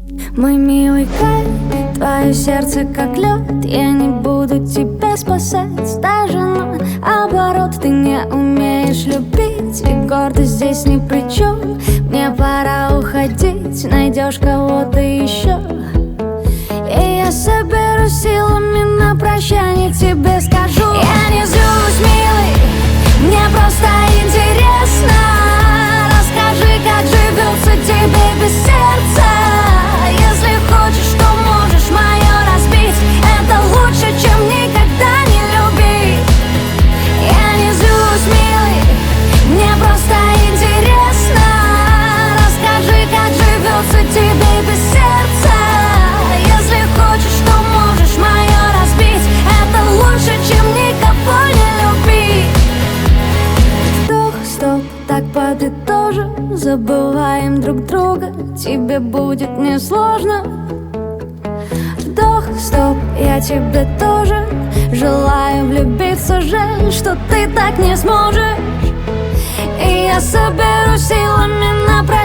Мой милый Кай, твое сердце как лед. Я не буду тебя спасать даже наоборот. Ты не умеешь любить, и гордость здесь ни при чем. Мне пора уходить, найдешь кого-то еще. И я соберу силами на прощание тебе скажу: я не злюсь, милый, мне просто интересно. Расскажи, как живется тебе без сердца. Если хочешь, то можешь мое разбить. Это лучше, чем никогда не любить. Я не злюсь, милый, мне просто интересно. Расскажи, как живется тебе без сердца. Если хочешь, то можешь мое разбить. Это лучше, чем никого не любить. Вдох, стоп, так подытожим. Забываем друг друга, тебе будет несложно. Вдох, стоп, я тебе тоже желаю влюбиться. Жаль, что ты так не сможешь. И я соберу силами на